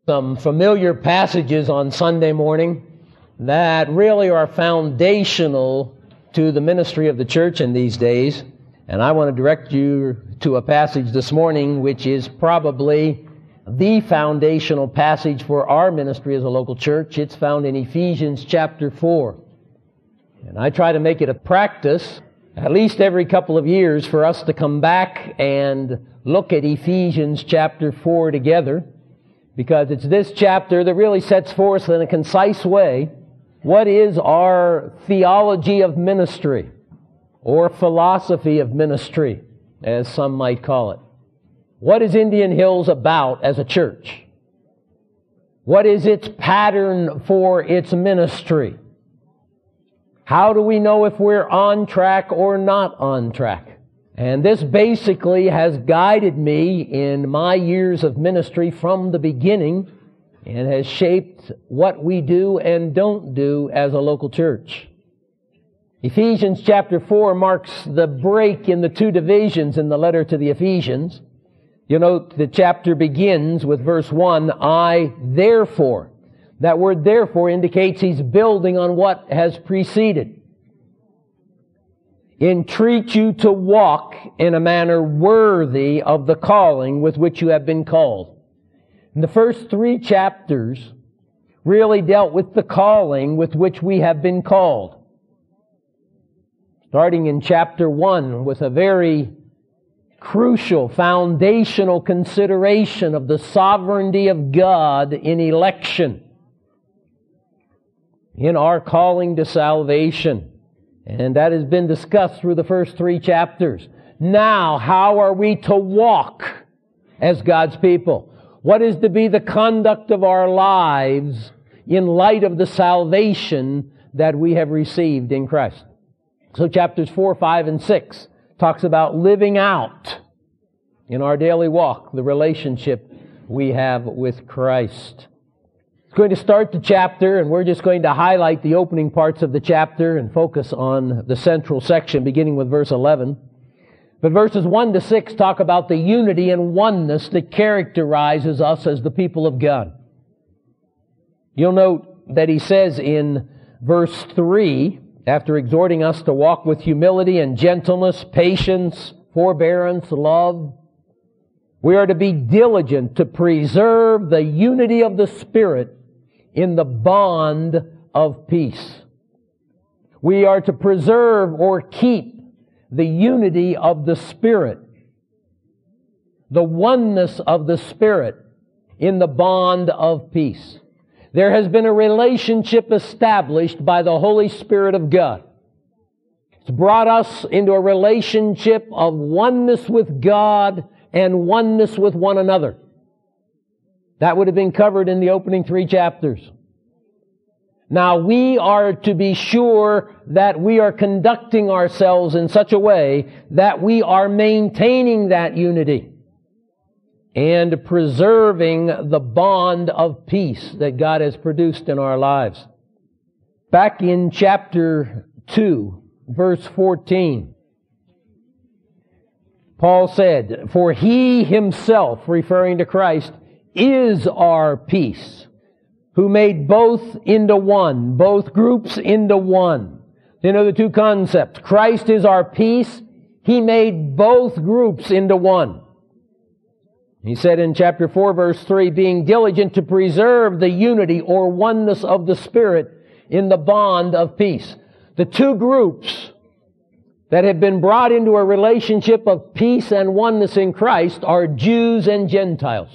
some familiar passages on Sunday morning that really are foundational to the ministry of the church in these days. And I want to direct you to a passage this morning which is probably the foundational passage for our ministry as a local church. It's found in Ephesians chapter 4. And I try to make it a practice, at least every couple of years, for us to come back and look at Ephesians chapter 4 together, because it's this chapter that really sets forth in a concise way what is our theology of ministry, or philosophy of ministry, as some might call it. What is Indian Hills about as a church? What is its pattern for its ministry? How do we know if we're on track or not on track? And this basically has guided me in my years of ministry from the beginning and has shaped what we do and don't do as a local church. Ephesians chapter 4 marks the break in the two divisions in the letter to the Ephesians. You'll note the chapter begins with verse 1, I therefore. That word therefore indicates he's building on what has preceded. Entreat you to walk in a manner worthy of the calling with which you have been called. And the first three chapters really dealt with the calling with which we have been called. Starting in chapter 1 with a very crucial, foundational consideration of the sovereignty of God in election, in our calling to salvation. And that has been discussed through the first three chapters. Now, how are we to walk as God's people? What is to be the conduct of our lives in light of the salvation that we have received in Christ? So chapters 4, 5, and 6 talks about living out in our daily walk the relationship we have with Christ. It's going to start the chapter, and we're just going to highlight the opening parts of the chapter and focus on the central section, beginning with verse 11. But verses 1 to 6 talk about the unity and oneness that characterizes us as the people of God. You'll note that he says in verse 3, after exhorting us to walk with humility and gentleness, patience, forbearance, love, we are to be diligent to preserve the unity of the Spirit in the bond of peace. We are to preserve or keep the unity of the Spirit, the oneness of the Spirit in the bond of peace. There has been a relationship established by the Holy Spirit of God. It's brought us into a relationship of oneness with God and oneness with one another. That would have been covered in the opening three chapters. Now we are to be sure that we are conducting ourselves in such a way that we are maintaining that unity and preserving the bond of peace that God has produced in our lives. Back in chapter 2, verse 14, Paul said, for He Himself, referring to Christ, is our peace, who made both into one, both groups into one. You know the two concepts. Christ is our peace. He made both groups into one. He said in chapter 4, verse 3, being diligent to preserve the unity or oneness of the Spirit in the bond of peace. The two groups that have been brought into a relationship of peace and oneness in Christ are Jews and Gentiles.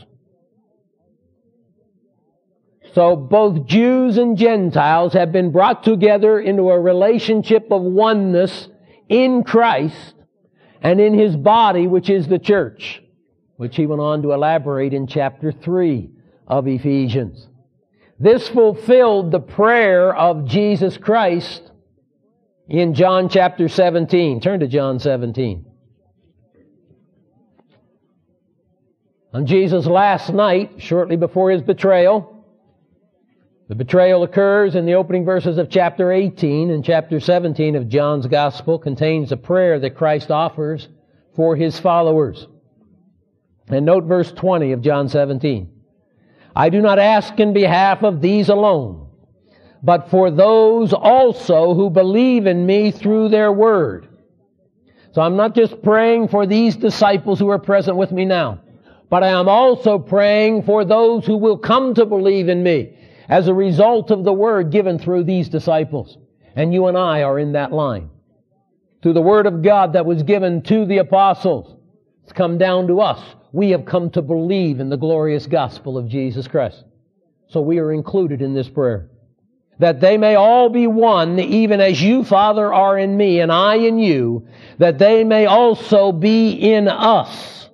So both Jews and Gentiles have been brought together into a relationship of oneness in Christ and in His body, which is the church, which he went on to elaborate in chapter 3 of Ephesians. This fulfilled the prayer of Jesus Christ in John chapter 17. Turn to John 17. On Jesus' last night, shortly before His betrayal, the betrayal occurs in the opening verses of chapter 18, and chapter 17 of John's Gospel contains a prayer that Christ offers for His followers. And note verse 20 of John 17. I do not ask in behalf of these alone, but for those also who believe in me through their word. So I'm not just praying for these disciples who are present with me now, but I am also praying for those who will come to believe in me as a result of the word given through these disciples. And you and I are in that line. Through the word of God that was given to the apostles, it's come down to us. We have come to believe in the glorious gospel of Jesus Christ. So we are included in this prayer. That they may all be one, even as you, Father, are in me, and I in you, that they may also be in us.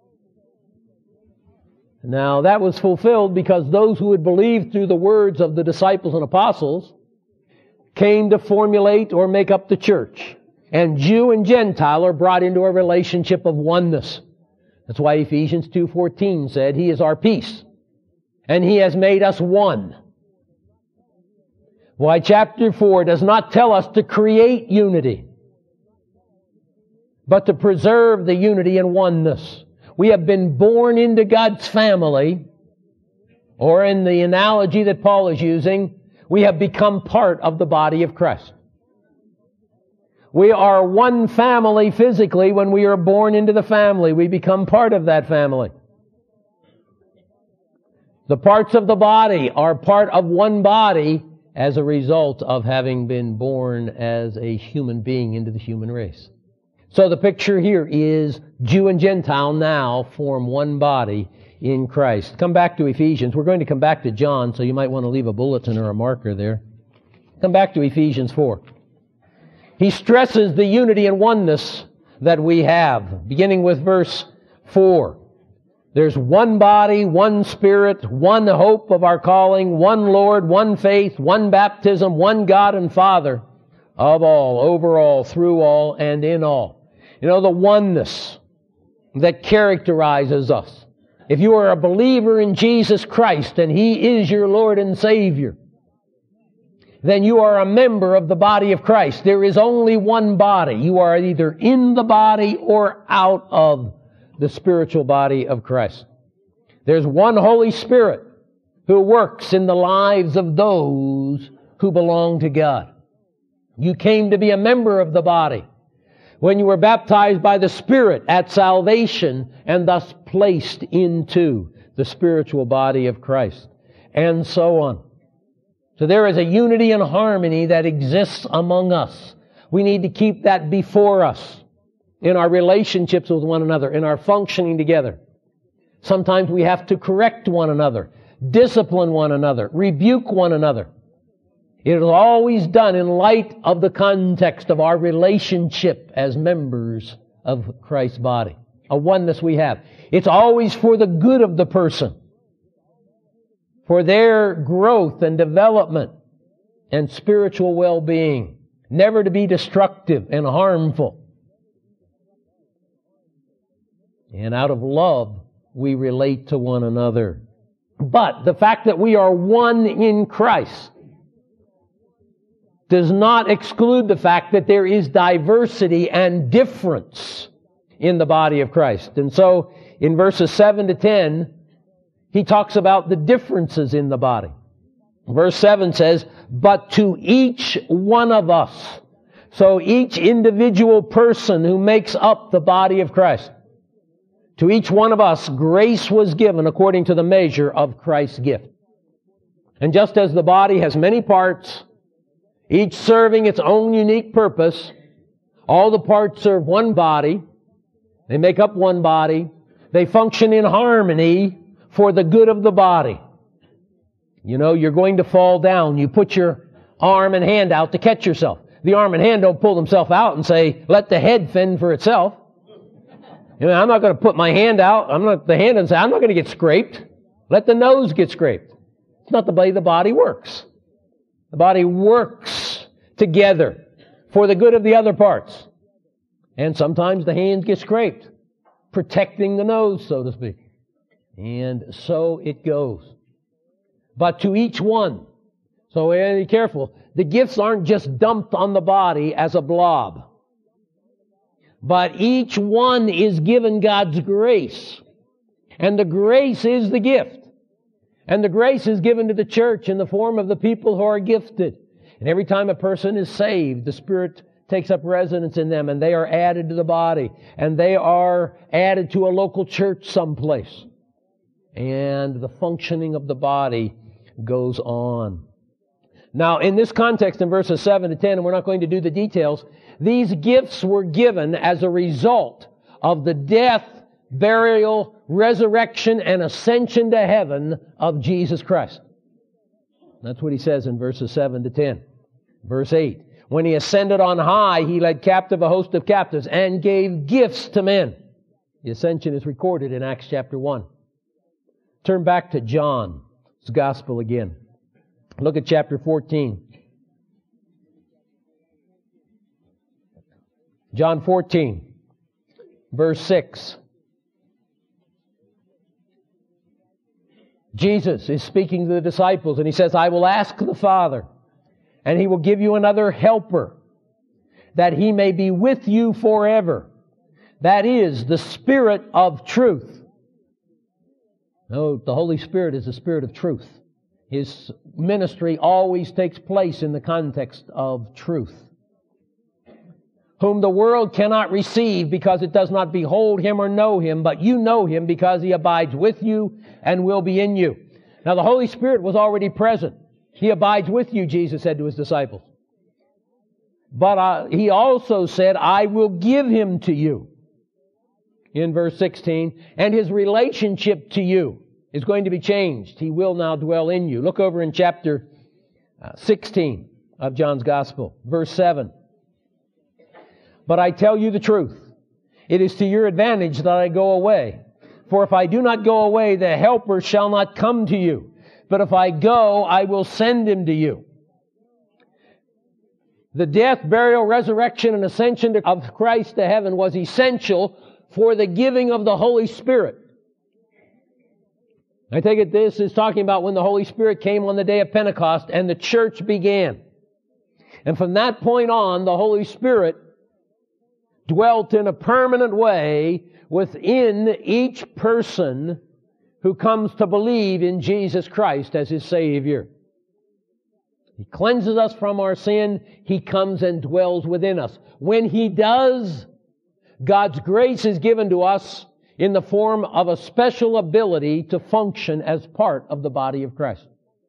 Now, that was fulfilled because those who had believed through the words of the disciples and apostles came to formulate or make up the church. And Jew and Gentile are brought into a relationship of oneness. That's why Ephesians 2:14 said, He is our peace, and He has made us one. Why chapter 4 does not tell us to create unity, but to preserve the unity and oneness. We have been born into God's family, or in the analogy that Paul is using, we have become part of the body of Christ. We are one family physically. When we are born into the family, we become part of that family. The parts of the body are part of one body as a result of having been born as a human being into the human race. So the picture here is Jew and Gentile now form one body in Christ. Come back to Ephesians. We're going to come back to John, so you might want to leave a bulletin or a marker there. Come back to Ephesians 4. He stresses the unity and oneness that we have, beginning with verse 4. There's one body, one Spirit, one hope of our calling, one Lord, one faith, one baptism, one God and Father of all, over all, through all, and in all. You know, the oneness that characterizes us. If you are a believer in Jesus Christ and He is your Lord and Savior, then you are a member of the body of Christ. There is only one body. You are either in the body or out of the spiritual body of Christ. There's one Holy Spirit who works in the lives of those who belong to God. You came to be a member of the body when you were baptized by the Spirit at salvation and thus placed into the spiritual body of Christ, and so on. So there is a unity and harmony that exists among us. We need to keep that before us in our relationships with one another, in our functioning together. Sometimes we have to correct one another, discipline one another, rebuke one another. It is always done in light of the context of our relationship as members of Christ's body, a oneness we have. It's always for the good of the person, for their growth and development and spiritual well-being, never to be destructive and harmful. And out of love, we relate to one another. But the fact that we are one in Christ does not exclude the fact that there is diversity and difference in the body of Christ. And so, in verses 7 to 10, he talks about the differences in the body. Verse 7 says, but to each one of us. So each individual person who makes up the body of Christ, to each one of us, grace was given according to the measure of Christ's gift. And just as the body has many parts, each serving its own unique purpose, all the parts serve one body. They make up one body. They function in harmony for the good of the body. You know, you're going to fall down. You put your arm and hand out to catch yourself. The arm and hand don't pull themselves out and say, let the head fend for itself. You know, I'm not going to put my hand out. The hand and say, I'm not going to get scraped. Let the nose get scraped. It's not the way the body works. The body works together for the good of the other parts. And sometimes the hands get scraped, protecting the nose, so to speak. And so it goes. But to each one, so we have to be careful, the gifts aren't just dumped on the body as a blob. But each one is given God's grace. And the grace is the gift. And the grace is given to the church in the form of the people who are gifted. And every time a person is saved, the Spirit takes up residence in them, and they are added to the body, and they are added to a local church someplace. And the functioning of the body goes on. Now, in this context, in verses 7 to 10, and we're not going to do the details, these gifts were given as a result of the death, burial, resurrection, and ascension to heaven of Jesus Christ. That's what he says in verses 7 to 10. Verse 8, when he ascended on high, he led captive a host of captives and gave gifts to men. The ascension is recorded in Acts chapter 1. Turn back to John's Gospel again. Look at chapter 14. John 14, verse 6. Jesus is speaking to the disciples, and He says, I will ask the Father, and He will give you another helper, that He may be with you forever. That is the Spirit of truth. No, the Holy Spirit is the Spirit of truth. His ministry always takes place in the context of truth. Whom the world cannot receive because it does not behold Him or know Him, but you know Him because He abides with you and will be in you. Now the Holy Spirit was already present. He abides with you, Jesus said to His disciples. But He also said, I will give Him to you. In verse 16, and His relationship to you is going to be changed. He will now dwell in you. Look over in chapter 16 of John's Gospel, verse 7. But I tell you the truth. It is to your advantage that I go away. For if I do not go away, the Helper shall not come to you. But if I go, I will send Him to you. The death, burial, resurrection, and ascension of Christ to heaven was essential for the giving of the Holy Spirit. I take it this is talking about when the Holy Spirit came on the day of Pentecost and the church began. And from that point on, the Holy Spirit dwelt in a permanent way within each person who comes to believe in Jesus Christ as his Savior. He cleanses us from our sin. He comes and dwells within us. When He does, God's grace is given to us in the form of a special ability to function as part of the body of Christ.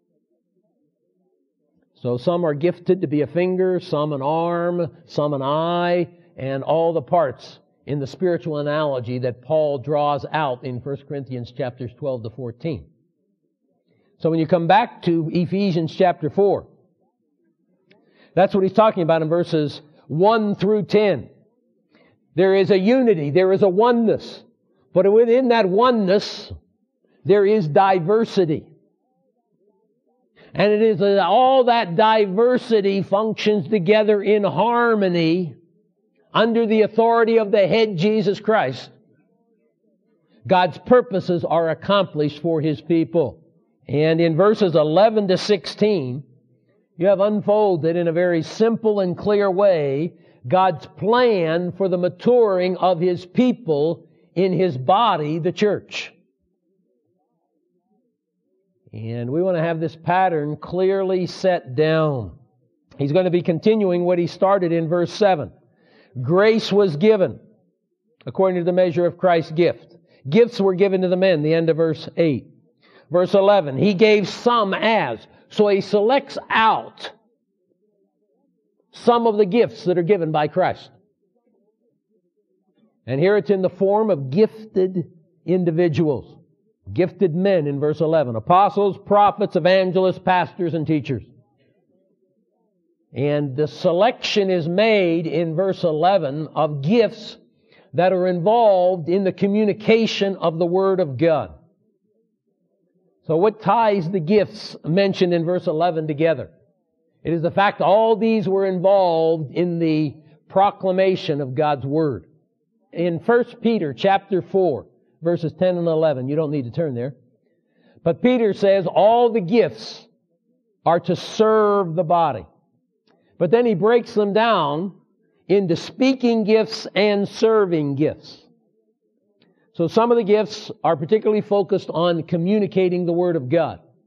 So some are gifted to be a finger, some an arm, some an eye, and all the parts in the spiritual analogy that Paul draws out in 1 Corinthians chapters 12 to 14. So when you come back to Ephesians chapter 4, that's what he's talking about in verses 1 through 10. There is a unity, there is a oneness. But within that oneness, there is diversity. And it is that all that diversity functions together in harmony under the authority of the head Jesus Christ. God's purposes are accomplished for His people. And in verses 11 to 16, you have unfolded in a very simple and clear way God's plan for the maturing of His people in His body, the church. And we want to have this pattern clearly set down. He's going to be continuing what he started in verse 7. Grace was given according to the measure of Christ's gift. Gifts were given to the men, the end of verse 8. Verse 11, He gave some as. So He selects out some of the gifts that are given by Christ. And here it's in the form of gifted individuals. Gifted men in verse 11. Apostles, prophets, evangelists, pastors, and teachers. And the selection is made in verse 11 of gifts that are involved in the communication of the Word of God. So what ties the gifts mentioned in verse 11 together? It is the fact that all these were involved in the proclamation of God's Word. In 1 Peter chapter 4, verses 10 and 11, you don't need to turn there. But Peter says all the gifts are to serve the body. But then he breaks them down into speaking gifts and serving gifts. So some of the gifts are particularly focused on communicating the Word of God.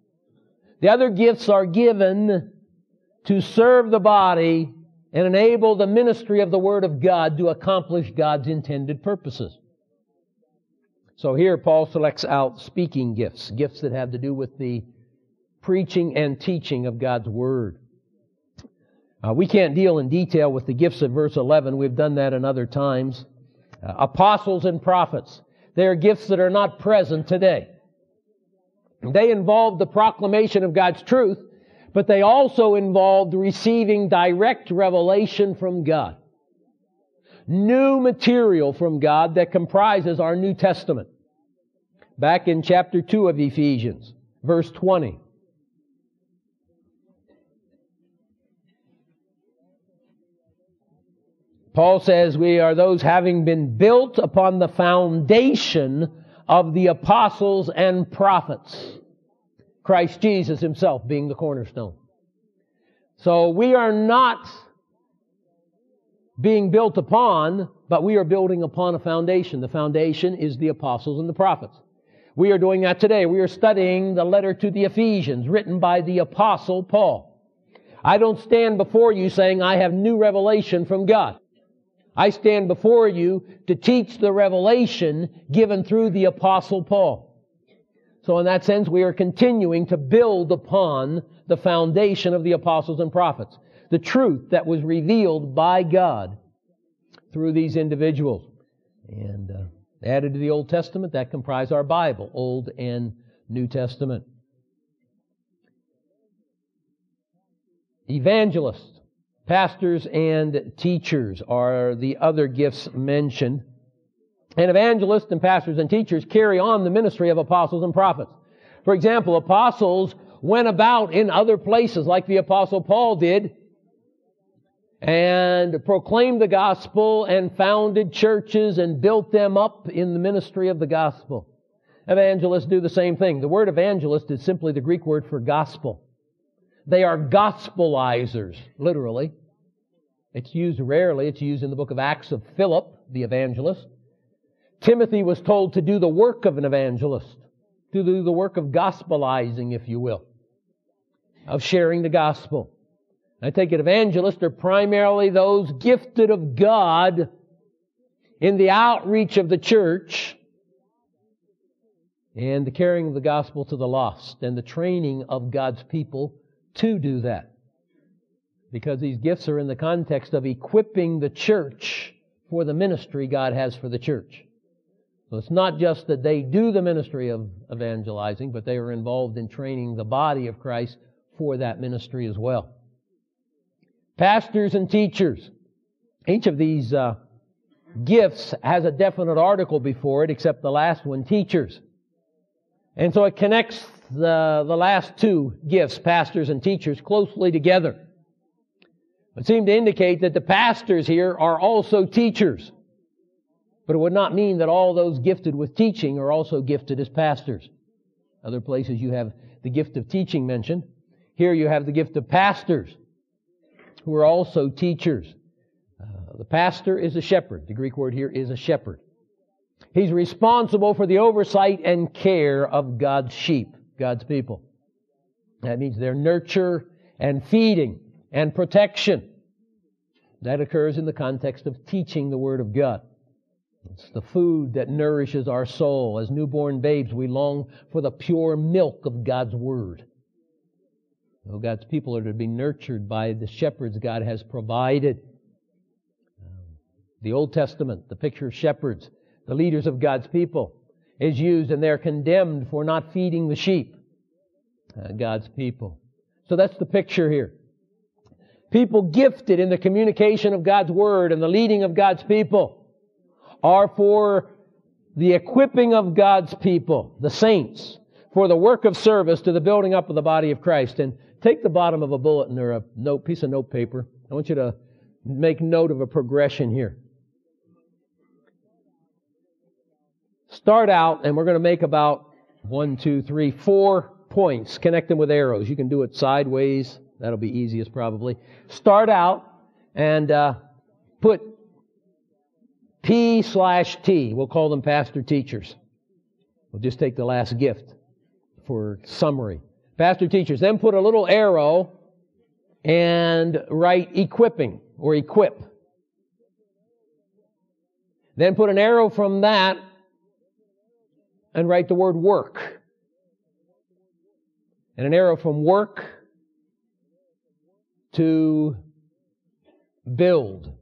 The other gifts are given to serve the body and enable the ministry of the Word of God to accomplish God's intended purposes. So here Paul selects out speaking gifts, gifts that have to do with the preaching and teaching of God's Word. We can't deal in detail with the gifts of verse 11. We've done that in other times. Apostles and prophets. They are gifts that are not present today. They involve the proclamation of God's truth, but they also involved receiving direct revelation from God. New material from God that comprises our New Testament. Back in chapter 2 of Ephesians, verse 20. Paul says, we are those having been built upon the foundation of the apostles and prophets. Christ Jesus Himself being the cornerstone. So we are not being built upon, but we are building upon a foundation. The foundation is the apostles and the prophets. We are doing that today. We are studying the letter to the Ephesians, written by the apostle Paul. I don't stand before you saying I have new revelation from God. I stand before you to teach the revelation given through the apostle Paul. So in that sense, we are continuing to build upon the foundation of the apostles and prophets. The truth that was revealed by God through these individuals. And added to the Old Testament, that comprise our Bible, Old and New Testament. Evangelists, pastors, and teachers are the other gifts mentioned. And evangelists and pastors and teachers carry on the ministry of apostles and prophets. For example, apostles went about in other places like the apostle Paul did and proclaimed the gospel and founded churches and built them up in the ministry of the gospel. Evangelists do the same thing. The word evangelist is simply the Greek word for gospel. They are gospelizers, literally. It's used rarely. It's used in the book of Acts of Philip, the evangelist. Timothy was told to do the work of an evangelist, to do the work of gospelizing, if you will, of sharing the gospel. I take it evangelists are primarily those gifted of God in the outreach of the church and the carrying of the gospel to the lost and the training of God's people to do that. Because these gifts are in the context of equipping the church for the ministry God has for the church. So it's not just that they do the ministry of evangelizing, but they are involved in training the body of Christ for that ministry as well. Pastors and teachers. Each of these gifts has a definite article before it, except the last one, teachers. And so it connects the last two gifts, pastors and teachers, closely together. It seemed to indicate that the pastors here are also teachers. But it would not mean that all those gifted with teaching are also gifted as pastors. Other places you have the gift of teaching mentioned. Here you have the gift of pastors who are also teachers. The pastor is a shepherd. The Greek word here is a shepherd. He's responsible for the oversight and care of God's sheep, God's people. That means their nurture and feeding and protection. That occurs in the context of teaching the Word of God. It's the food that nourishes our soul. As newborn babes, we long for the pure milk of God's Word. So God's people are to be nurtured by the shepherds God has provided. The Old Testament, the picture of shepherds, the leaders of God's people, is used, and they're condemned for not feeding the sheep, God's people. So that's the picture here. People gifted in the communication of God's Word and the leading of God's people are for the equipping of God's people, the saints, for the work of service to the building up of the body of Christ. And take the bottom of a bulletin or a piece of note paper. I want you to make note of a progression here. Start out, and we're going to make about 4 points. Connect them with arrows. You can do it sideways. That'll be easiest probably. Start out and put P/T. We'll call them pastor teachers. We'll just take the last gift for summary. Pastor teachers. Then put a little arrow and write equipping or equip. Then put an arrow from that and write the word work. And an arrow from work to build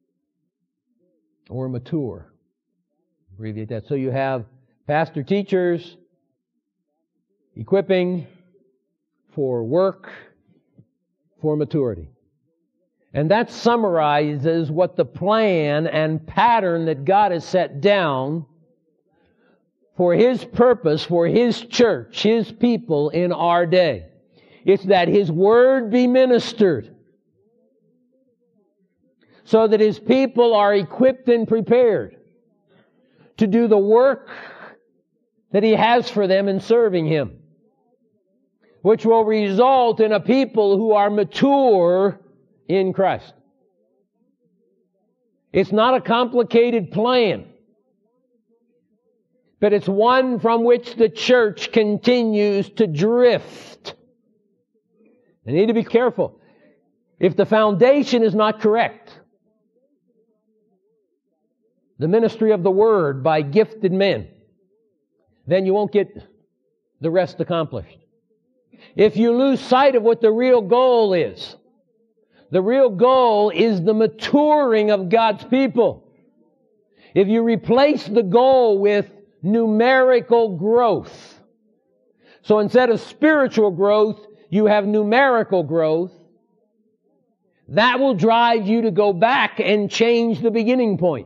or mature. Abbreviate that. So you have pastor teachers, equipping for work, for maturity. And that summarizes what the plan and pattern that God has set down for His purpose, for His church, His people in our day. It's that His Word be ministered so that His people are equipped and prepared to do the work that He has for them in serving Him, which will result in a people who are mature in Christ. It's not a complicated plan, but it's one from which the church continues to drift. They need to be careful. If the foundation is not correct, the ministry of the Word by gifted men, then you won't get the rest accomplished. If you lose sight of what the real goal is, the real goal is the maturing of God's people. If you replace the goal with numerical growth, so instead of spiritual growth, you have numerical growth, that will drive you to go back and change the beginning point.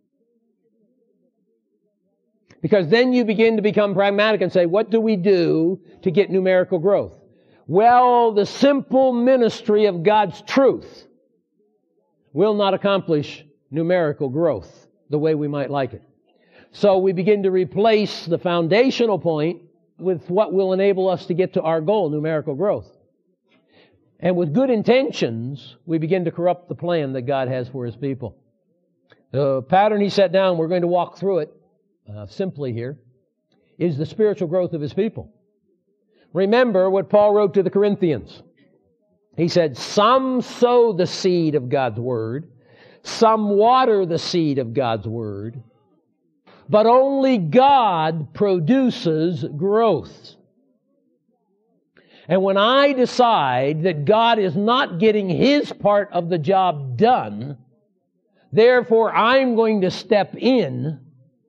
Because then you begin to become pragmatic and say, what do we do to get numerical growth? Well, the simple ministry of God's truth will not accomplish numerical growth the way we might like it. So we begin to replace the foundational point with what will enable us to get to our goal, numerical growth. And with good intentions, we begin to corrupt the plan that God has for His people. The pattern He set down, we're going to walk through it simply here, is the spiritual growth of His people. Remember what Paul wrote to the Corinthians. He said, some sow the seed of God's Word, some water the seed of God's Word, but only God produces growth. And when I decide that God is not getting His part of the job done, therefore I'm going to step in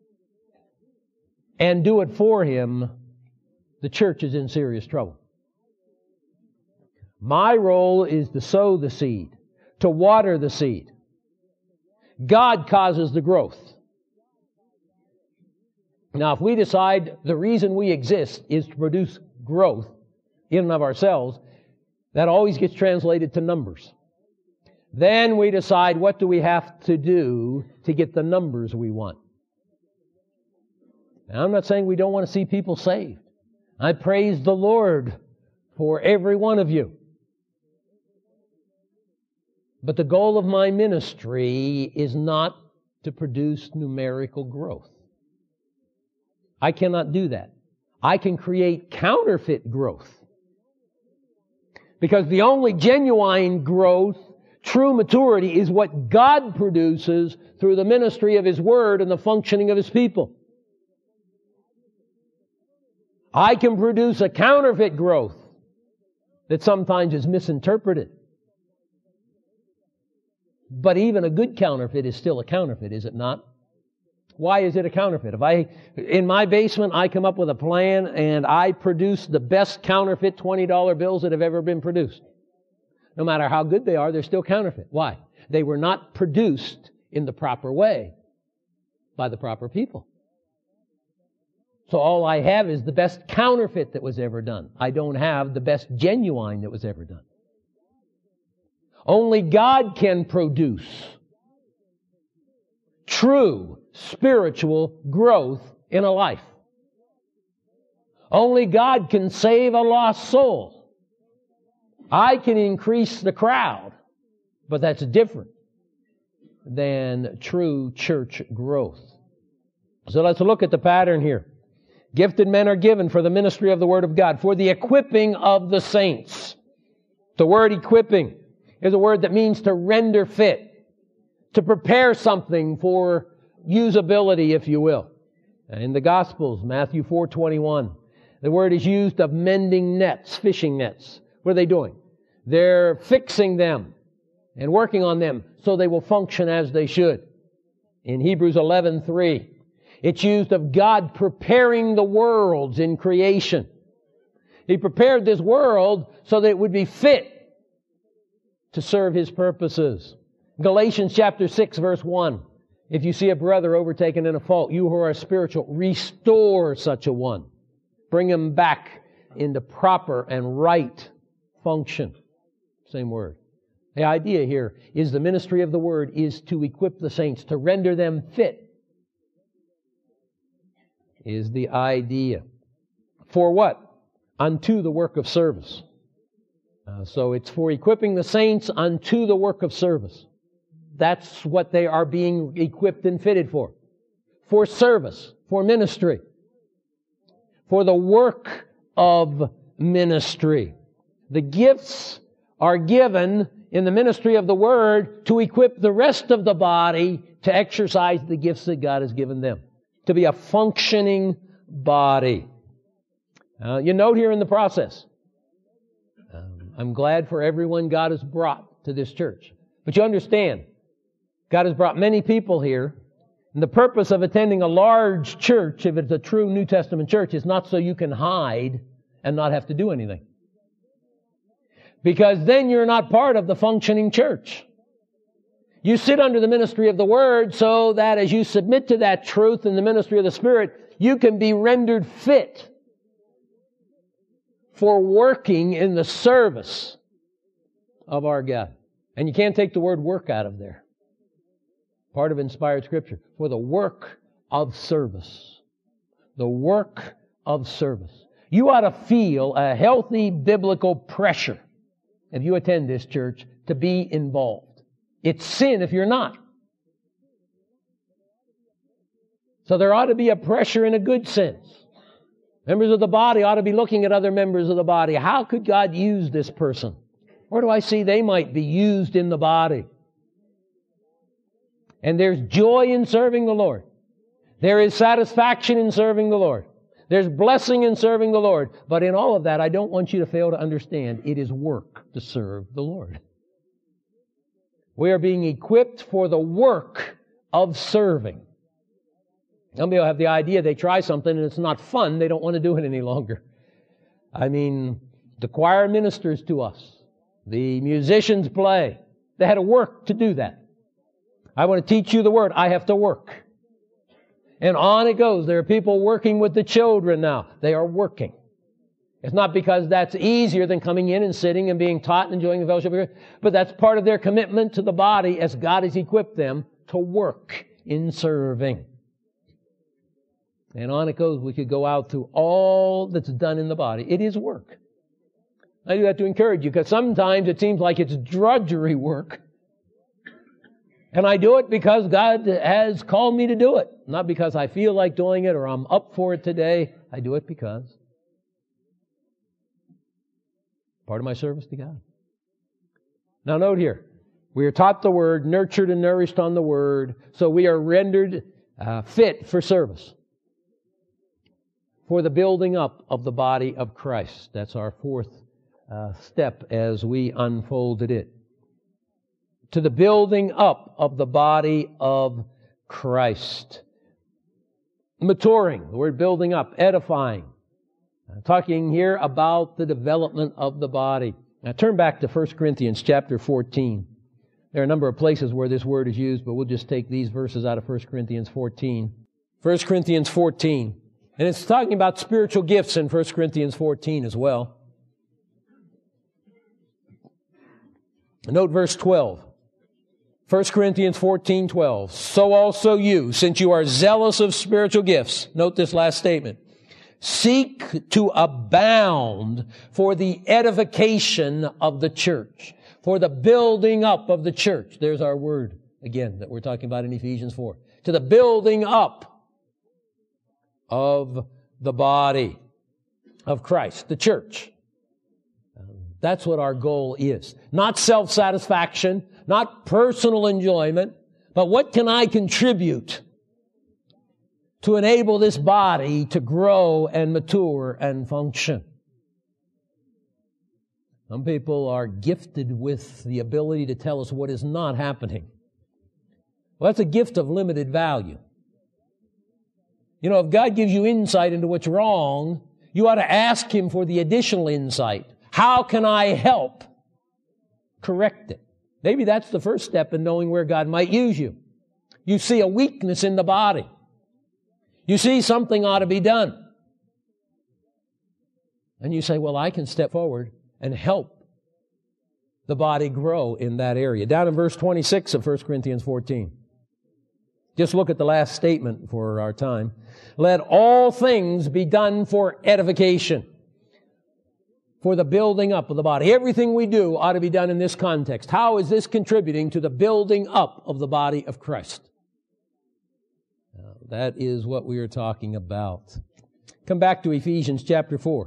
and do it for Him, the church is in serious trouble. My role is to sow the seed, to water the seed. God causes the growth. Now, if we decide the reason we exist is to produce growth in and of ourselves, that always gets translated to numbers. Then we decide what do we have to do to get the numbers we want. Now, I'm not saying we don't want to see people saved. I praise the Lord for every one of you. But the goal of my ministry is not to produce numerical growth. I cannot do that. I can create counterfeit growth. Because the only genuine growth, true maturity, is what God produces through the ministry of His Word and the functioning of His people. I can produce a counterfeit growth that sometimes is misinterpreted. But even a good counterfeit is still a counterfeit, is it not? Why is it a counterfeit? In my basement, I come up with a plan and I produce the best counterfeit $20 bills that have ever been produced. No matter how good they are, they're still counterfeit. Why? They were not produced in the proper way by the proper people. So all I have is the best counterfeit that was ever done. I don't have the best genuine that was ever done. Only God can produce true spiritual growth in a life. Only God can save a lost soul. I can increase the crowd, but that's different than true church growth. So let's look at the pattern here. Gifted men are given for the ministry of the Word of God, for the equipping of the saints. The word equipping is a word that means to render fit, to prepare something for usability, if you will. In the Gospels, Matthew 4:21, the word is used of mending nets, fishing nets. What are they doing? They're fixing them and working on them so they will function as they should. In Hebrews 11:3, it's used of God preparing the worlds in creation. He prepared this world so that it would be fit to serve His purposes. Galatians chapter 6, verse 1. If you see a brother overtaken in a fault, you who are spiritual, restore such a one. Bring him back into proper and right function. Same word. The idea here is the ministry of the Word is to equip the saints, to render them fit, is the idea. For what? Unto the work of service. So it's for equipping the saints unto the work of service. That's what they are being equipped and fitted for. For service, for ministry, for the work of ministry. The gifts are given in the ministry of the Word to equip the rest of the body to exercise the gifts that God has given them, to be a functioning body. You note here in the process, I'm glad for everyone God has brought to this church. But you understand, God has brought many people here, and the purpose of attending a large church, if it's a true New Testament church, is not so you can hide and not have to do anything. Because then you're not part of the functioning church. You sit under the ministry of the Word so that as you submit to that truth in the ministry of the Spirit, you can be rendered fit for working in the service of our God. And you can't take the word work out of there. Part of inspired Scripture. For the work of service. The work of service. You ought to feel a healthy biblical pressure if you attend this church to be involved. It's sin if you're not. So there ought to be a pressure in a good sense. Members of the body ought to be looking at other members of the body. How could God use this person? Where do I see they might be used in the body? And there's joy in serving the Lord. There is satisfaction in serving the Lord. There's blessing in serving the Lord. But in all of that, I don't want you to fail to understand it is work to serve the Lord. We are being equipped for the work of serving. Some people have the idea they try something and it's not fun, they don't want to do it any longer. I mean, the choir ministers to us. The musicians play. They had to work to do that. I want to teach you the Word. I have to work. And on it goes. There are people working with the children now. They are working. It's not because that's easier than coming in and sitting and being taught and enjoying the fellowship, but that's part of their commitment to the body as God has equipped them to work in serving. And on it goes. We could go out through all that's done in the body. It is work. I do have to encourage you because sometimes it seems like it's drudgery work. And I do it because God has called me to do it. Not because I feel like doing it or I'm up for it today. I do it because part of my service to God. Now note here, we are taught the Word, nurtured and nourished on the Word, so we are rendered fit for service. For the building up of the body of Christ. That's our fourth step as we unfolded it. To the building up of the body of Christ. Maturing, the word building up, edifying. Talking here about the development of the body. Now turn back to 1 Corinthians chapter 14. There are a number of places where this word is used, but we'll just take these verses out of 1 Corinthians 14. 1 Corinthians 14. And it's talking about spiritual gifts in 1 Corinthians 14 as well. Note verse 12. 1 Corinthians 14:12. So also you, since you are zealous of spiritual gifts, note this last statement, seek to abound for the edification of the church, for the building up of the church. There's our word again that we're talking about in Ephesians 4. To the building up of the body of Christ, the church. That's what our goal is. Not self-satisfaction, not personal enjoyment, but what can I contribute to enable this body to grow and mature and function? Some people are gifted with the ability to tell us what is not happening. Well, that's a gift of limited value. You know, if God gives you insight into what's wrong, you ought to ask Him for the additional insight. How can I help correct it? Maybe that's the first step in knowing where God might use you. You see a weakness in the body. You see something ought to be done. And you say, well, I can step forward and help the body grow in that area. Down in verse 26 of 1 Corinthians 14. Just look at the last statement for our time. Let all things be done for edification, for the building up of the body. Everything we do ought to be done in this context. How is this contributing to the building up of the body of Christ? That is what we are talking about. Come back to Ephesians chapter 4.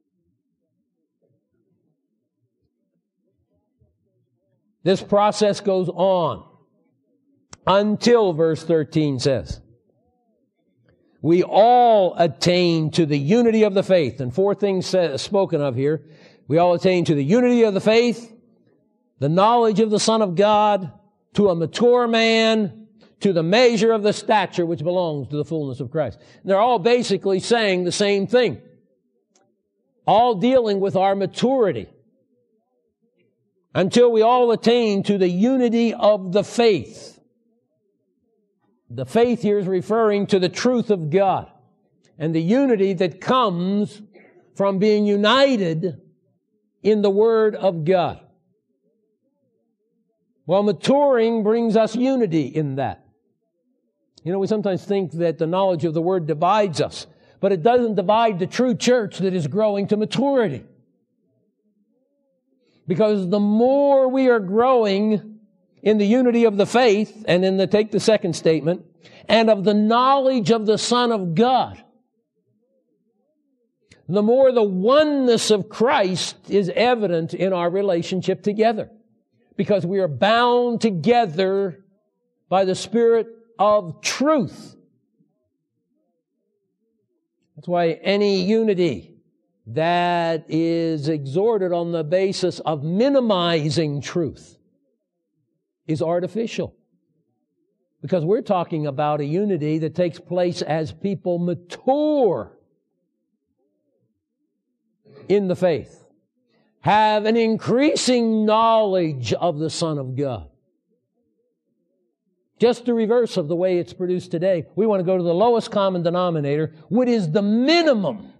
This process goes on until verse 13 says, we all attain to the unity of the faith. And four things spoken of here. We all attain to the unity of the faith, the knowledge of the Son of God, to a mature man, to the measure of the stature which belongs to the fullness of Christ. And they're all basically saying the same thing. All dealing with our maturity. Until we all attain to the unity of the faith. The faith here is referring to the truth of God and the unity that comes from being united in the Word of God. Well, maturing brings us unity in that. You know, we sometimes think that the knowledge of the Word divides us, but it doesn't divide the true church that is growing to maturity. Because the more we are growing in the unity of the faith, and in take the second statement, and of the knowledge of the Son of God, the more the oneness of Christ is evident in our relationship together. Because we are bound together by the Spirit of truth. That's why any unity that is exhorted on the basis of minimizing truth is artificial. Because we're talking about a unity that takes place as people mature in the faith, have an increasing knowledge of the Son of God. Just the reverse of the way it's produced today. We want to go to the lowest common denominator, what is the minimum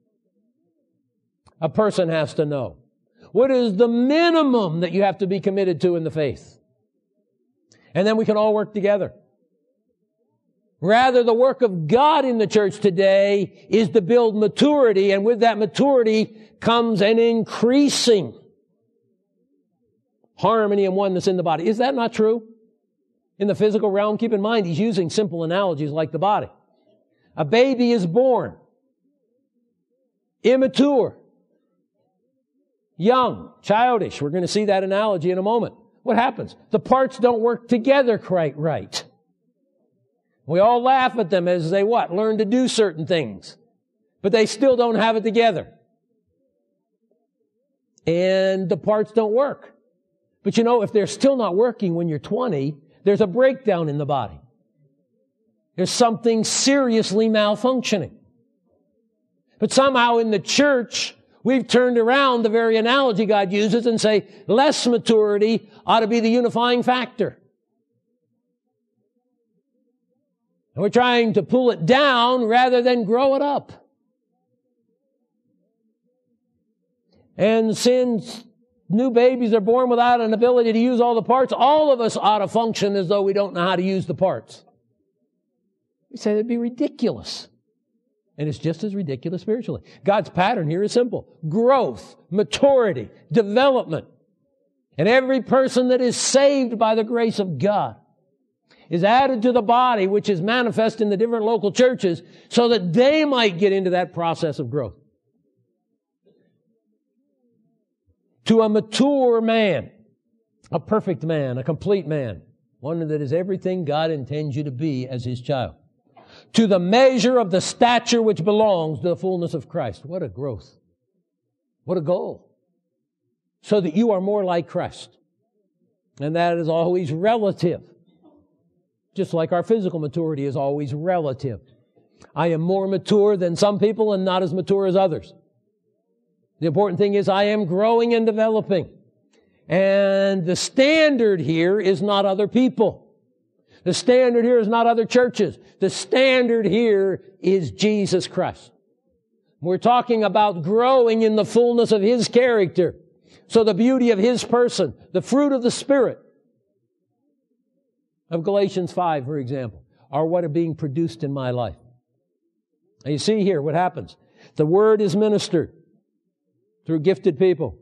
a person has to know? What is the minimum that you have to be committed to in the faith? And then we can all work together. Rather, the work of God in the church today is to build maturity, and with that maturity comes an increasing harmony and oneness in the body. Is that not true? In the physical realm, keep in mind, he's using simple analogies like the body. A baby is born, immature, young, childish. We're going to see that analogy in a moment. What happens? The parts don't work together quite right. We all laugh at them as they what? Learn to do certain things. But they still don't have it together. And the parts don't work. But you know, if they're still not working when you're 20, there's a breakdown in the body. There's something seriously malfunctioning. But somehow in the church, we've turned around the very analogy God uses and say less maturity ought to be the unifying factor. And we're trying to pull it down rather than grow it up. And since new babies are born without an ability to use all the parts, all of us ought to function as though we don't know how to use the parts. We say that'd be ridiculous. And it's just as ridiculous spiritually. God's pattern here is simple. Growth, maturity, development. And every person that is saved by the grace of God is added to the body, which is manifest in the different local churches, so that they might get into that process of growth. To a mature man, a perfect man, a complete man, one that is everything God intends you to be as His child. To the measure of the stature which belongs to the fullness of Christ. What a growth. What a goal. So that you are more like Christ. And that is always relative. Just like our physical maturity is always relative. I am more mature than some people and not as mature as others. The important thing is I am growing and developing. And the standard here is not other people. The standard here is not other churches. The standard here is Jesus Christ. We're talking about growing in the fullness of His character. So the beauty of His person, the fruit of the Spirit of Galatians 5, for example, are what are being produced in my life. Now you see here what happens. The Word is ministered through gifted people.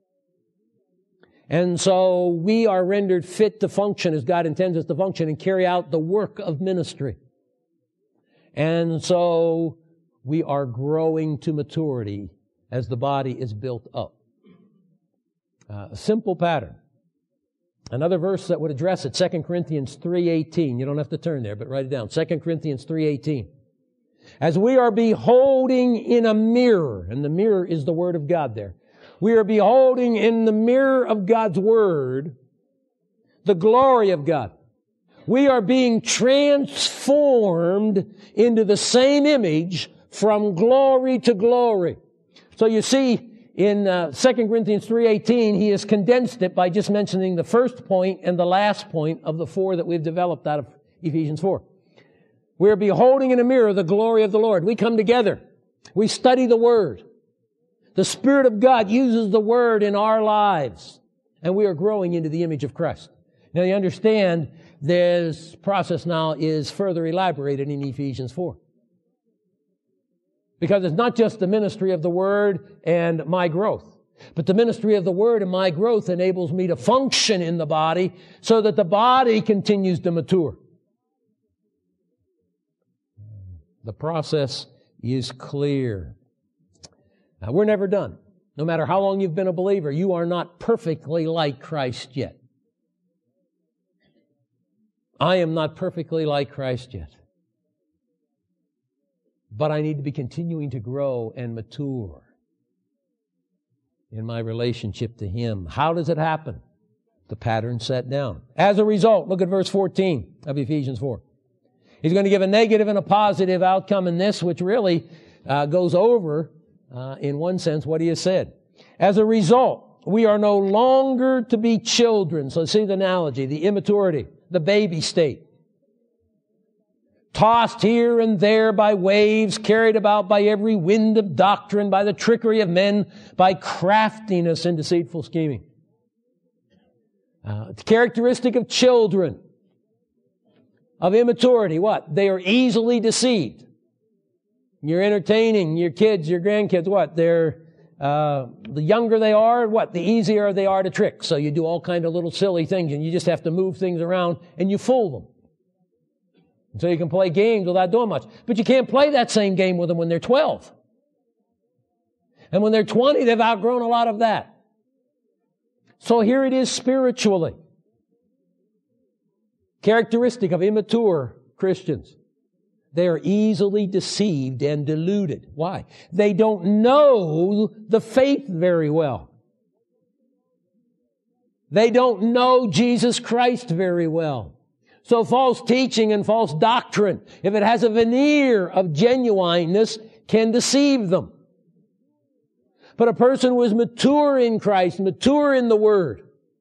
And so we are rendered fit to function as God intends us to function and carry out the work of ministry. And so we are growing to maturity as the body is built up. A simple pattern. Another verse that would address it, 2 Corinthians 3:18. You don't have to turn there, but write it down. 2 Corinthians 3:18. As we are beholding in a mirror, and the mirror is the Word of God there. We are beholding in the mirror of God's Word the glory of God. We are being transformed into the same image from glory to glory. So you see, in 2 Corinthians 3:18, he has condensed it by just mentioning the first point and the last point of the four that we've developed out of Ephesians 4. We're beholding in a mirror the glory of the Lord. We come together. We study the Word. The Spirit of God uses the Word in our lives, and we are growing into the image of Christ. Now you understand this process now is further elaborated in Ephesians 4. Because it's not just the ministry of the Word and my growth, but the ministry of the Word and my growth enables me to function in the body so that the body continues to mature. The process is clear. Now, we're never done. No matter how long you've been a believer, you are not perfectly like Christ yet. I am not perfectly like Christ yet. But I need to be continuing to grow and mature in my relationship to Him. How does it happen? The pattern set down. As a result, look at verse 14 of Ephesians 4. He's going to give a negative and a positive outcome in this, which really goes over, in one sense, what he has said. As a result, we are no longer to be children. So see the analogy, the immaturity, the baby state. Tossed here and there by waves, carried about by every wind of doctrine, by the trickery of men, by craftiness and deceitful scheming. It's characteristic of children, of immaturity. What? They are easily deceived. You're entertaining your kids, your grandkids. What? They're the younger they are, what? The easier they are to trick. So you do all kind of little silly things, and you just have to move things around, and you fool them. And so you can play games without doing much. But you can't play that same game with them when they're 12. And when they're 20, they've outgrown a lot of that. So here it is spiritually. Characteristic of immature Christians. They are easily deceived and deluded. Why? They don't know the faith very well. They don't know Jesus Christ very well. So false teaching and false doctrine, if it has a veneer of genuineness, can deceive them. But a person who is mature in Christ, mature in the Word,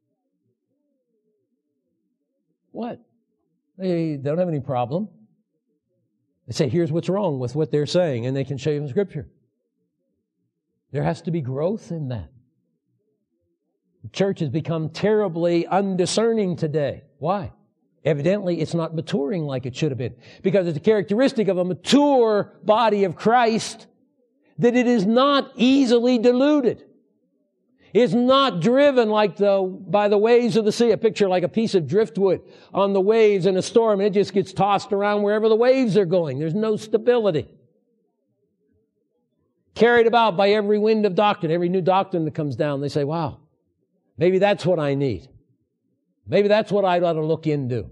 what? They don't have any problem. They say, here's what's wrong with what they're saying, and they can show you in Scripture. There has to be growth in that. The church has become terribly undiscerning today. Why? Evidently, it's not maturing like it should have been. Because it's a characteristic of a mature body of Christ that it is not easily deluded. is not driven by the waves of the sea. A picture like a piece of driftwood on the waves in a storm, and it just gets tossed around wherever the waves are going. There's no stability. Carried about by every wind of doctrine, every new doctrine that comes down. They say, wow, maybe that's what I need. Maybe that's what I ought to look into.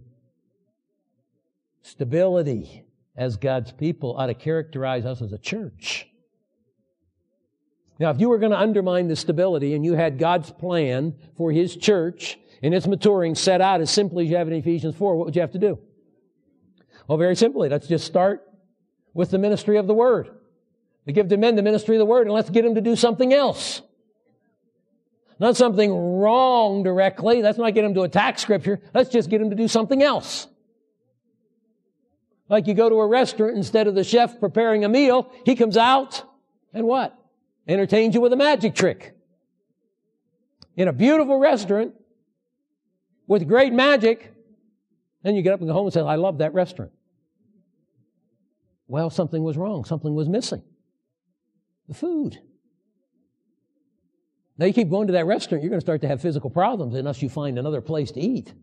Stability as God's people ought to characterize us as a church. Now, if you were going to undermine the stability and you had God's plan for His church and its maturing set out as simply as you have in Ephesians 4, what would you have to do? Well, very simply, let's just start with the ministry of the Word. We give to men the ministry of the Word, and let's get them to do something else. Not something wrong directly. Let's not get them to attack Scripture. Let's just get them to do something else. Like you go to a restaurant, instead of the chef preparing a meal, he comes out and what? Entertains you with a magic trick. In a beautiful restaurant with great magic, then you get up and go home and say, I love that restaurant. Well, something was wrong. Something was missing. The food. Now you keep going to that restaurant, you're going to start to have physical problems unless you find another place to eat.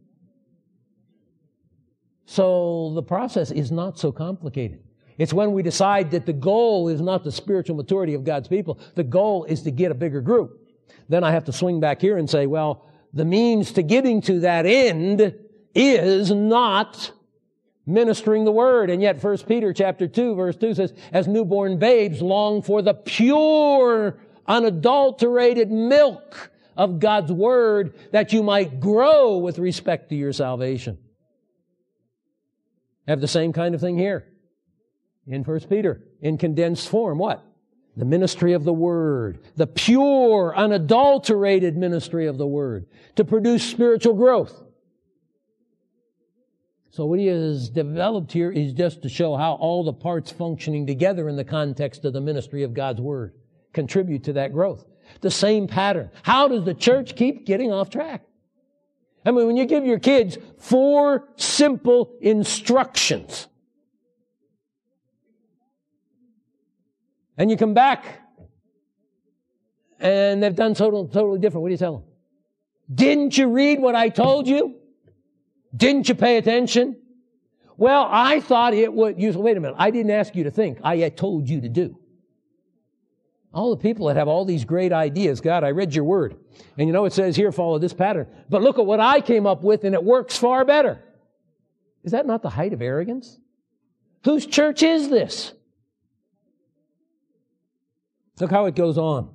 So the process is not so complicated. It's when we decide that the goal is not the spiritual maturity of God's people. The goal is to get a bigger group. Then I have to swing back here and say, well, the means to getting to that end is not ministering the Word. And yet 1 Peter chapter 2, verse 2 says, as newborn babes long for the pure, unadulterated milk of God's Word, that you might grow with respect to your salvation. Have the same kind of thing here. In 1 Peter, in condensed form, what? The ministry of the Word. The pure, unadulterated ministry of the Word. To produce spiritual growth. So what he has developed here is just to show how all the parts functioning together in the context of the ministry of God's Word contribute to that growth. The same pattern. How does the church keep getting off track? I mean, when you give your kids 4 simple instructions, and you come back, and they've done totally different. What do you tell them? Didn't you read what I told you? Didn't you pay attention? Well, I thought it would... You say, wait a minute, I didn't ask you to think. I told you to do. All the people that have all these great ideas, God, I read your Word. And you know it says here, follow this pattern. But look at what I came up with, and it works far better. Is that not the height of arrogance? Whose church is this? Look how it goes on.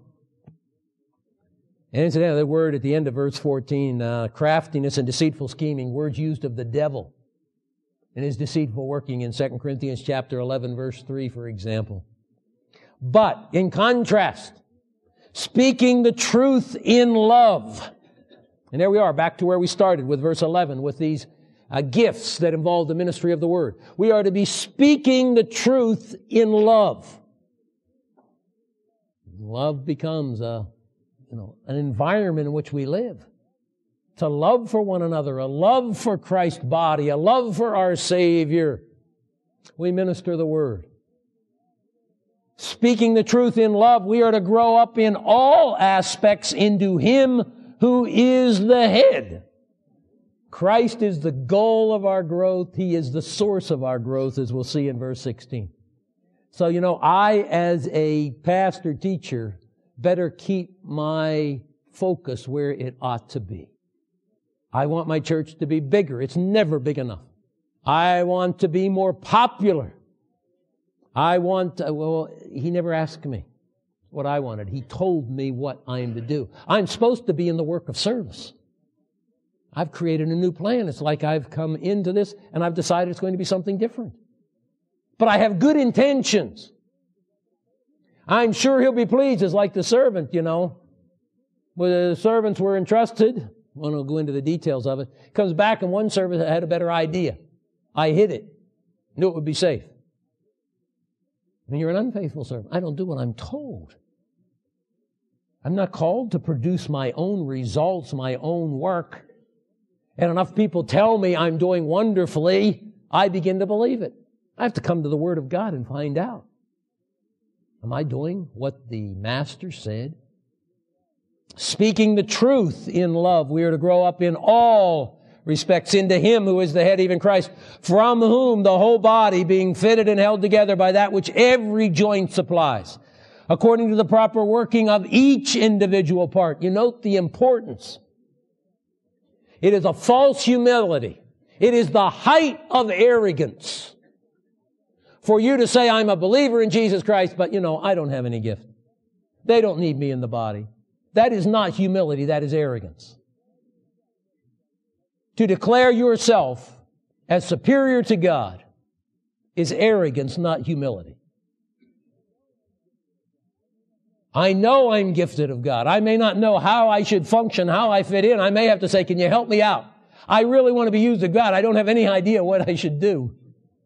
And incidentally, the word at the end of verse 14, craftiness and deceitful scheming, words used of the devil and his deceitful working in 2 Corinthians chapter 11, verse 3, for example. But, in contrast, speaking the truth in love. And there we are, back to where we started with verse 11, with these gifts that involve the ministry of the Word. We are to be speaking the truth in love. Love becomes an environment in which we live. It's a love for one another, a love for Christ's body, a love for our Savior. We minister the Word. Speaking the truth in love, we are to grow up in all aspects into Him who is the head. Christ is the goal of our growth. He is the source of our growth, as we'll see in verse 16. So, I, as a pastor teacher, better keep my focus where it ought to be. I want my church to be bigger. It's never big enough. I want to be more popular. I want, he never asked me what I wanted. He told me what I am to do. I'm supposed to be in the work of service. I've created a new plan. It's like I've come into this and I've decided it's going to be something different. But I have good intentions. I'm sure He'll be pleased. It's like the servant, When the servants were entrusted, I won't go into the details of it, comes back and one servant had a better idea. I hid it. Knew it would be safe. And you're an unfaithful servant. I don't do what I'm told. I'm not called to produce my own results, my own work. And enough people tell me I'm doing wonderfully, I begin to believe it. I have to come to the Word of God and find out. Am I doing what the Master said? speaking the truth in love. We are to grow up in all respects into Him who is the head, even Christ, from whom the whole body, being fitted and held together by that which every joint supplies, according to the proper working of each individual part. You note the importance. It is a false humility. It is the height of arrogance for you to say, I'm a believer in Jesus Christ, but I don't have any gift. They don't need me in the body. That is not humility, that is arrogance. To declare yourself as superior to God is arrogance, not humility. I know I'm gifted of God. I may not know how I should function, how I fit in. I may have to say, can you help me out? I really want to be used of God. I don't have any idea what I should do.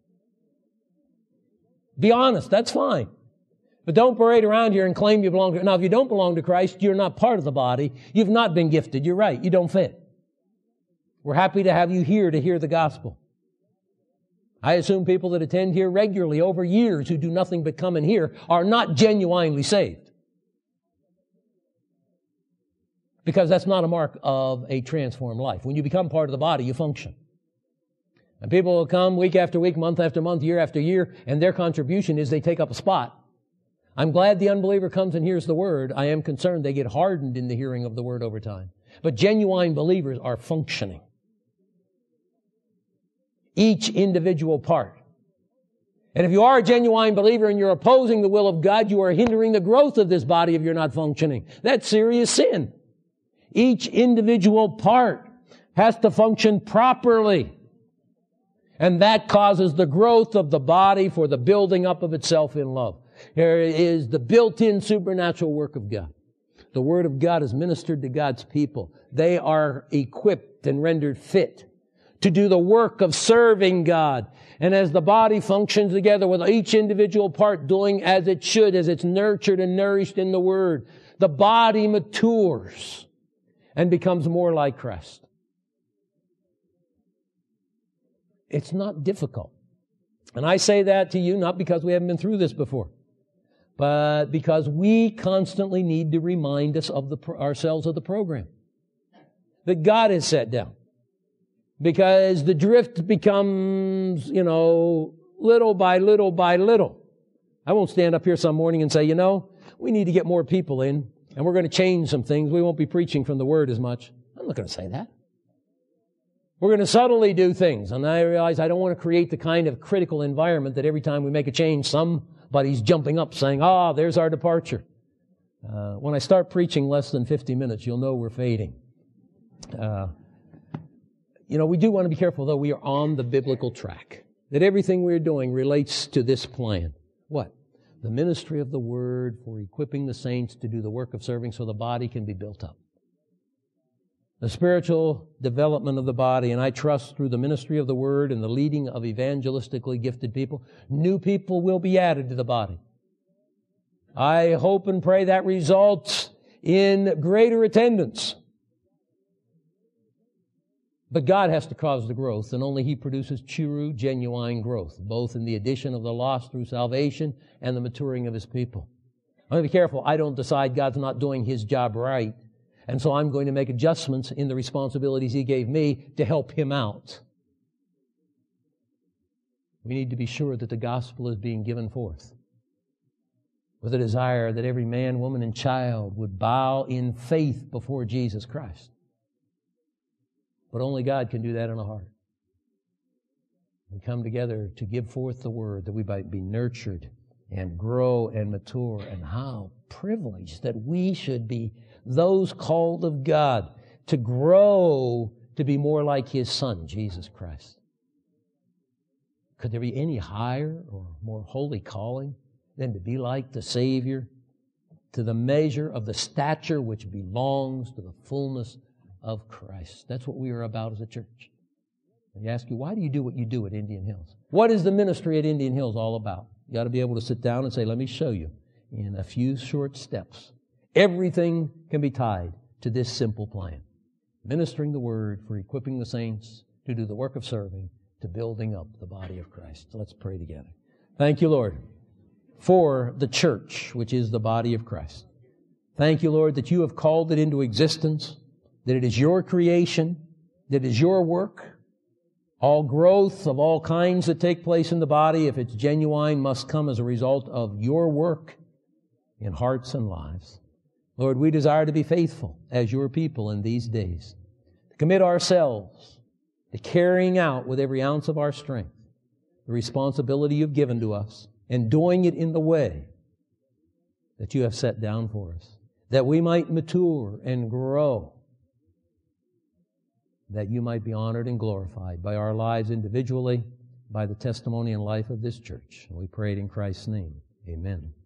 Be honest, that's fine. But don't parade around here and claim you belong to... Now, if you don't belong to Christ, you're not part of the body. You've not been gifted. You're right. You don't fit. We're happy to have you here to hear the gospel. I assume people that attend here regularly over years who do nothing but come and hear are not genuinely saved. Because that's not a mark of a transformed life. When you become part of the body, you function. And people will come week after week, month after month, year after year, and their contribution is they take up a spot. I'm glad the unbeliever comes and hears the Word. I am concerned they get hardened in the hearing of the Word over time. But genuine believers are functioning. Each individual part. And if you are a genuine believer and you're opposing the will of God, you are hindering the growth of this body if you're not functioning. That's serious sin. Each individual part has to function properly. And that causes the growth of the body for the building up of itself in love. There is the built-in supernatural work of God. The Word of God is ministered to God's people. They are equipped and rendered fit to do the work of serving God. And as the body functions together with each individual part doing as it should, as it's nurtured and nourished in the Word, the body matures and becomes more like Christ. It's not difficult. And I say that to you not because we haven't been through this before, but because we constantly need to remind us of ourselves of the program that God has set down. Because the drift becomes, little by little by little. I won't stand up here some morning and say, we need to get more people in, and we're going to change some things. We won't be preaching from the Word as much. I'm not going to say that. We're going to subtly do things. And I realize I don't want to create the kind of critical environment that every time we make a change, somebody's jumping up saying, there's our departure. When I start preaching less than 50 minutes, you'll know we're fading. We do want to be careful, though. We are on the biblical track. That everything we're doing relates to this plan. What? The ministry of the Word for equipping the saints to do the work of serving so the body can be built up. The spiritual development of the body, and I trust through the ministry of the Word and the leading of evangelistically gifted people, new people will be added to the body. I hope and pray that results in greater attendance. But God has to cause the growth, and only He produces true, genuine growth, both in the addition of the lost through salvation and the maturing of His people. I'm going to be careful. I don't decide God's not doing His job right, and so I'm going to make adjustments in the responsibilities He gave me to help Him out. We need to be sure that the gospel is being given forth with a desire that every man, woman, and child would bow in faith before Jesus Christ. But only God can do that in a heart. We come together to give forth the Word that we might be nurtured and grow and mature. And how privileged that we should be those called of God to grow to be more like His Son, Jesus Christ. Could there be any higher or more holy calling than to be like the Savior, to the measure of the stature which belongs to the fullness of Christ? That's what we are about as a church. And you ask you, why do you do what you do at Indian Hills? What is the ministry at Indian Hills all about? You ought to be able to sit down and say, let me show you in a few short steps. Everything can be tied to this simple plan. Ministering the Word for equipping the saints to do the work of serving, to building up the body of Christ. So let's pray together. Thank you, Lord, for the church, which is the body of Christ. Thank you, Lord, that you have called it into existence, that it is your creation, that it is your work. All growth of all kinds that take place in the body, if it's genuine, must come as a result of your work in hearts and lives. Lord, we desire to be faithful as your people in these days, to commit ourselves to carrying out with every ounce of our strength the responsibility you've given to us and doing it in the way that you have set down for us, that we might mature and grow, that you might be honored and glorified by our lives individually, by the testimony and life of this church. And we pray it in Christ's name. Amen.